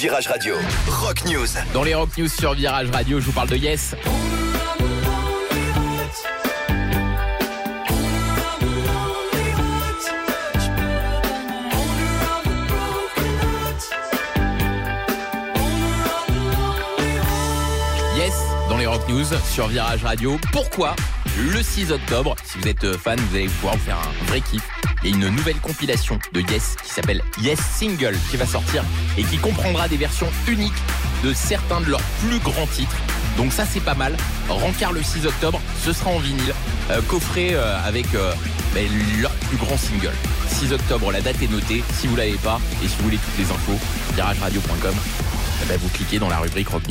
Virage Radio, Rock News. Dans les Rock News sur Virage Radio, je vous parle de Yes. Yes, dans les Rock News sur Virage Radio. Pourquoi le 6 octobre, si vous êtes fan, vous allez pouvoir vous faire un vrai kiff. Il y a une nouvelle compilation de Yes qui s'appelle Yes Single qui va sortir et qui comprendra des versions uniques de certains de leurs plus grands titres. Donc ça c'est pas mal. Rencard le 6 octobre, ce sera en vinyle, coffret avec leurs plus grands singles. 6 octobre, la date est notée. Si vous l'avez pas et si vous voulez toutes les infos, virageradio.com, vous cliquez dans la rubrique Rock News.